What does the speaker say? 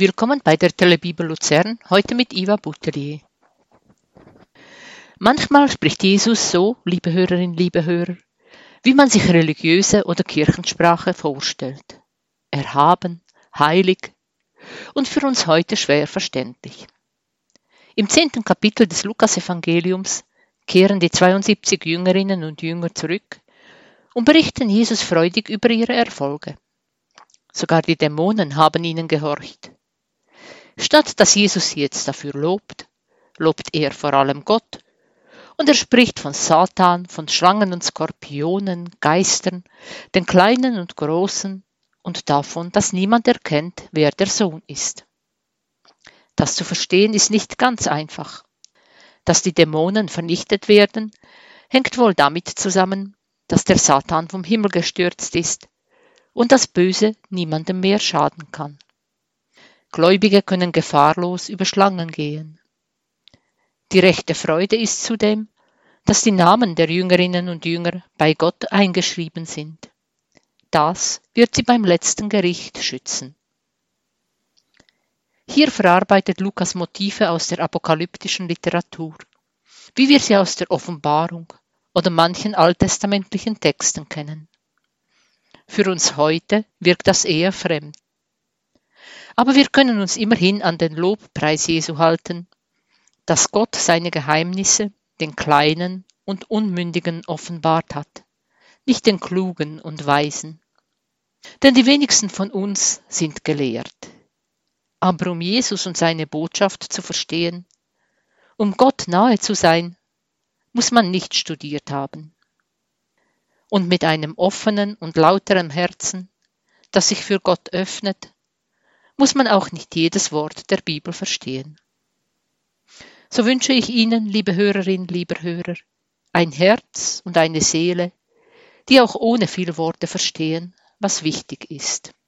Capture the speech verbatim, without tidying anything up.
Willkommen bei der Telebibel Luzern, heute mit Iva Boutelier. Manchmal spricht Jesus so, liebe Hörerinnen, liebe Hörer, wie man sich religiöse oder Kirchensprache vorstellt. Erhaben, heilig und für uns heute schwer verständlich. Im zehnten Kapitel des Lukas-Evangeliums kehren die zweiundsiebzig Jüngerinnen und Jünger zurück und berichten Jesus freudig über ihre Erfolge. Sogar die Dämonen haben ihnen gehorcht. Statt dass Jesus sie jetzt dafür lobt, lobt er vor allem Gott und er spricht von Satan, von Schlangen und Skorpionen, Geistern, den Kleinen und Großen und davon, dass niemand erkennt, wer der Sohn ist. Das zu verstehen ist nicht ganz einfach. Dass die Dämonen vernichtet werden, hängt wohl damit zusammen, dass der Satan vom Himmel gestürzt ist und das Böse niemandem mehr schaden kann. Gläubige können gefahrlos über Schlangen gehen. Die rechte Freude ist zudem, dass die Namen der Jüngerinnen und Jünger bei Gott eingeschrieben sind. Das wird sie beim letzten Gericht schützen. Hier verarbeitet Lukas Motive aus der apokalyptischen Literatur, wie wir sie aus der Offenbarung oder manchen alttestamentlichen Texten kennen. Für uns heute wirkt das eher fremd. Aber wir können uns immerhin an den Lobpreis Jesu halten, dass Gott seine Geheimnisse den Kleinen und Unmündigen offenbart hat, nicht den Klugen und Weisen. Denn die wenigsten von uns sind gelehrt. Aber um Jesus und seine Botschaft zu verstehen, um Gott nahe zu sein, muss man nicht studiert haben. Und mit einem offenen und lauteren Herzen, das sich für Gott öffnet, muss man auch nicht jedes Wort der Bibel verstehen. So wünsche ich Ihnen, liebe Hörerinnen, lieber Hörer, ein Herz und eine Seele, die auch ohne viele Worte verstehen, was wichtig ist.